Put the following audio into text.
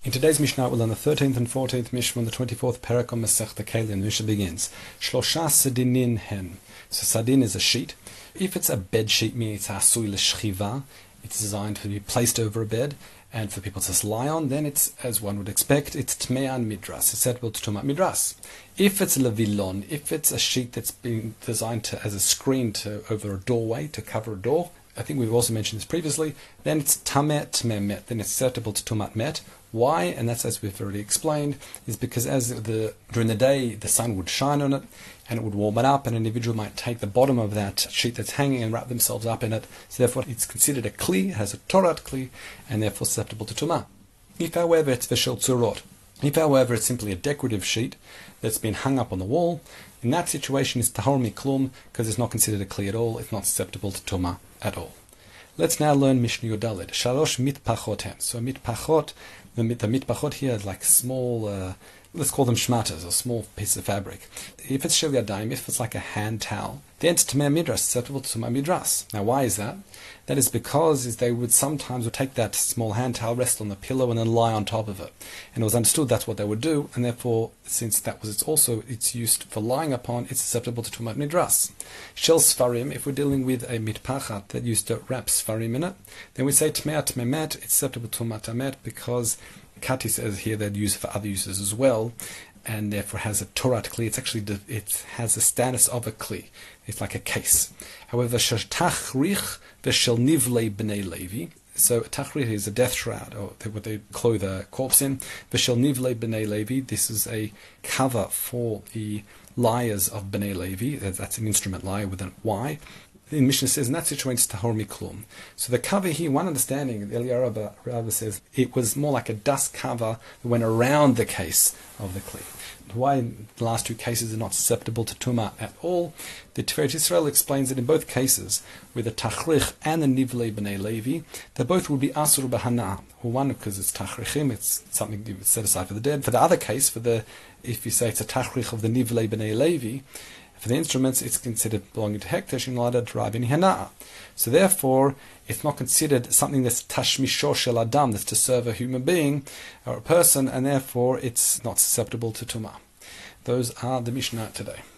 In today's Mishnah, we'll learn the 13th and 14th Mishnah on the 24th Perek on Masechta Kelim. The Mishnah begins, Shlosha Sadinin hen. So Sadin is a sheet. If it's a bed sheet, meaning it's Asui l'shchiva, it's designed to be placed over a bed and for people to lie on, then it's, as one would expect, it's Tme'an Midras, it's acceptable to Tumat Midras. If it's Levilon, if it's a sheet that's been designed as a screen over a doorway, to cover a door, I think we've also mentioned this previously, then it's Tamet Tme'met, then it's acceptable to Tumat Met. Why? And that's, as we've already explained, is because during the day the sun would shine on it and it would warm it up, and an individual might take the bottom of that sheet that's hanging and wrap themselves up in it. So therefore it's considered a kli, it has a torat kli, and therefore susceptible to tumah. If however it's veshel tzurot, if however it's simply a decorative sheet that's been hung up on the wall, in that situation it's tahor miklum, because it's not considered a kli at all, it's not susceptible to tumah at all. Let's now learn Mishnah Yudalid. Shalosh mitpachot hen. So mitpachot, the mitpachot here is like small, let's call them shmatas, or small pieces of fabric. If it's shel yadayim, if it's like a hand towel, then it's tamei midras, susceptible to tamei midras. Now why is that? That is because they would sometimes take that small hand towel, rest on the pillow, and then lie on top of it. And it was understood that's what they would do, and therefore, since that was it's used for lying upon, it's susceptible to tumat midras. Shel sfarim, if we're dealing with a mitpachat that used to wrap sfarim in it, then we say tmea tmemet, it's susceptible to tumat amet, because Kati says here they'd use it for other uses as well, and therefore has a torat kli. It has a status of a kli. It's like a case. However, tachrich v'shel nivlei b'nei Levi. So tachrich is a death shroud, or what they clothe a corpse in. V'shel nivlei b'nei Levi. This is a cover for the lyres of b'nei Levi. That's an instrument lyre with a Y. The Mishnah says in that situation it's tahor miklum. So the cover here, one understanding, the Eliyahu Rabbah says it was more like a dust cover that went around the case of the kli. Why the last two cases are not susceptible to tumah at all? The Tiferet Yisrael explains that in both cases, with the tachrich and the nivlei b'nei Levi, they both would be asur b'hana. Well, one because it's tachrichim, it's something you would set aside for the dead. For the other case, if you say it's a tachrich of the nivlei b'nei Levi, for the instruments, it's considered belonging to Hektesh in order to drive any hana'a. So therefore, it's not considered something that's tashmisho shel adam, that's to serve a human being or a person, and therefore it's not susceptible to tumah. Those are the Mishnah today.